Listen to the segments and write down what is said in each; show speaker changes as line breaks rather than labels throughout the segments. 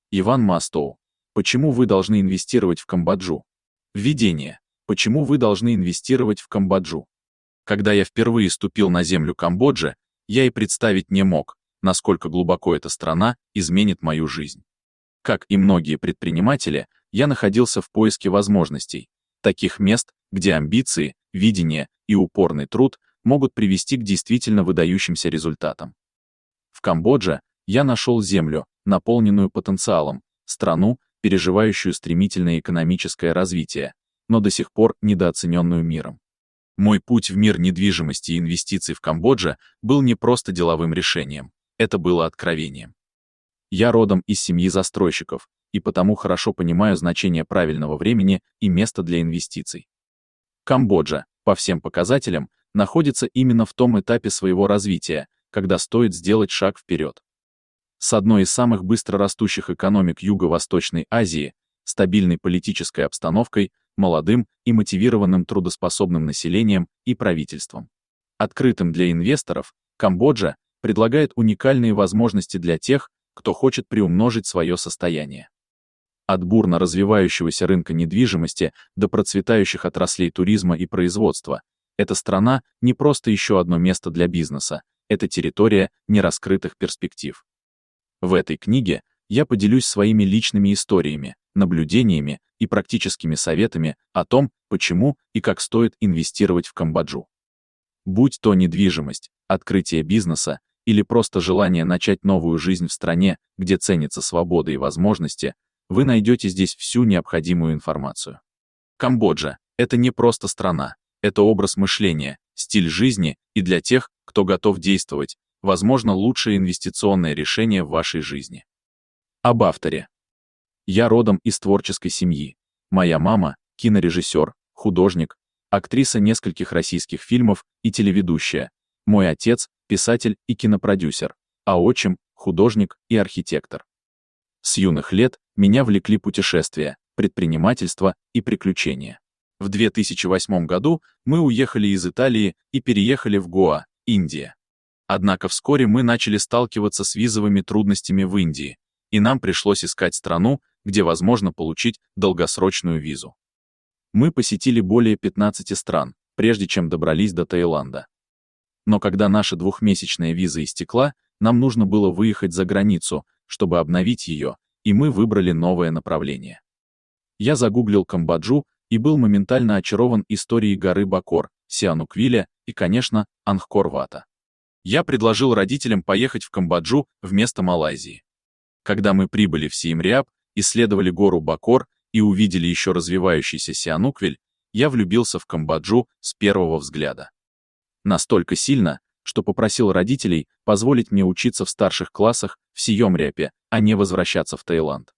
Иван Мастоу. Почему вы должны инвестировать в Камбоджу? Введение. Почему вы должны инвестировать в Камбоджу? Когда я впервые ступил на землю Камбоджи, я и представить не мог, насколько глубоко эта страна изменит мою жизнь. Как и многие предприниматели, я находился в поиске возможностей, таких мест, где амбиции, видение и упорный труд могут привести к действительно выдающимся результатам. В Камбодже я нашел землю, наполненную потенциалом, страну, переживающую стремительное экономическое развитие, но до сих пор недооцененную миром. Мой путь в мир недвижимости и инвестиций в Камбодже был не просто деловым решением, это было откровением. Я родом из семьи застройщиков, и потому хорошо понимаю значение правильного времени и места для инвестиций. Камбоджа, по всем показателям, находится именно в том этапе своего развития, когда стоит сделать шаг вперед. С одной из самых быстро растущих экономик Юго-Восточной Азии, стабильной политической обстановкой, молодым и мотивированным трудоспособным населением и правительством. Открытым для инвесторов, Камбоджа предлагает уникальные возможности для тех, кто хочет приумножить свое состояние. От бурно развивающегося рынка недвижимости до процветающих отраслей туризма и производства, эта страна не просто еще одно место для бизнеса, это территория нераскрытых перспектив. В этой книге я поделюсь своими личными историями, наблюдениями и практическими советами о том, почему и как стоит инвестировать в Камбоджу. Будь то недвижимость, открытие бизнеса или просто желание начать новую жизнь в стране, где ценится свобода и возможности, вы найдете здесь всю необходимую информацию. Камбоджа — это не просто страна, это образ мышления, стиль жизни и для тех, кто готов действовать, возможно, лучшее инвестиционное решение в вашей жизни. Об авторе. Я родом из творческой семьи. Моя мама — кинорежиссер, художник, актриса нескольких российских фильмов и телеведущая. Мой отец — писатель и кинопродюсер, а отчим — художник и архитектор. С юных лет меня влекли путешествия, предпринимательство и приключения. В 2008 году мы уехали из Италии и переехали в Гоа, Индия. Однако вскоре мы начали сталкиваться с визовыми трудностями в Индии, и нам пришлось искать страну, где возможно получить долгосрочную визу. Мы посетили более 15 стран, прежде чем добрались до Таиланда. Но когда наша двухмесячная виза истекла, нам нужно было выехать за границу, чтобы обновить ее, и мы выбрали новое направление. Я загуглил Камбоджу и был моментально очарован историей горы Бакор, Сиануквиля и, конечно, Ангкор-Вата. Я предложил родителям поехать в Камбоджу вместо Малайзии. Когда мы прибыли в Сием-Риап, исследовали гору Бакор и увидели еще развивающийся Сиануквиль, я влюбился в Камбоджу с первого взгляда. Настолько сильно, что попросил родителей позволить мне учиться в старших классах в Сием-Риапе, а не возвращаться в Таиланд.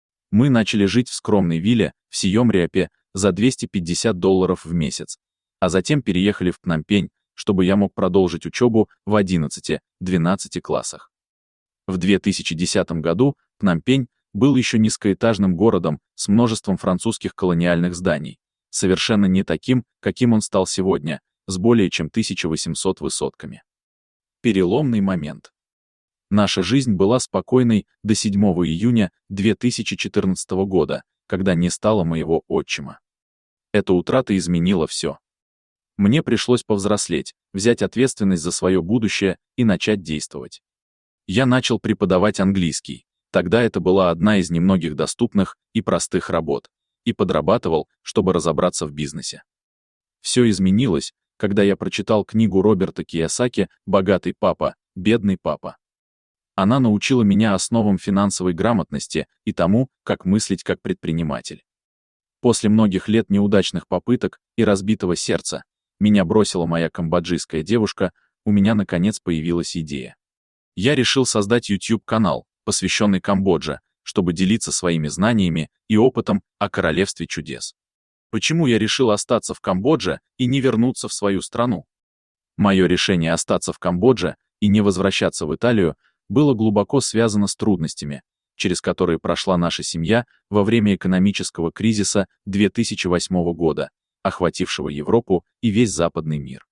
Мы начали жить в скромной вилле в Сием-Риапе за $250 в месяц, а затем переехали в Пномпень, чтобы я мог продолжить учебу в 11-12 классах. В 2010 году Пномпень был еще низкоэтажным городом с множеством французских колониальных зданий, совершенно не таким, каким он стал сегодня, с более чем 1800 высотками. Переломный момент. Наша жизнь была спокойной до 7 июня 2014 года, когда не стало моего отчима. Эта утрата изменила все. Мне пришлось повзрослеть, взять ответственность за свое будущее и начать действовать. Я начал преподавать английский, тогда это была одна из немногих доступных и простых работ, и подрабатывал, чтобы разобраться в бизнесе. Все изменилось, когда я прочитал книгу Роберта Кийосаки «Богатый папа, бедный папа». Она научила меня основам финансовой грамотности и тому, как мыслить как предприниматель. После многих лет неудачных попыток и разбитого сердца, меня бросила моя камбоджийская девушка, у меня наконец появилась идея. Я решил создать YouTube-канал, посвященный Камбодже, чтобы делиться своими знаниями и опытом о королевстве чудес. Почему я решил остаться в Камбодже и не вернуться в свою страну? Мое решение остаться в Камбодже и не возвращаться в Италию было глубоко связано с трудностями, через которые прошла наша семья во время экономического кризиса 2008 года, охватившего Европу и весь западный мир.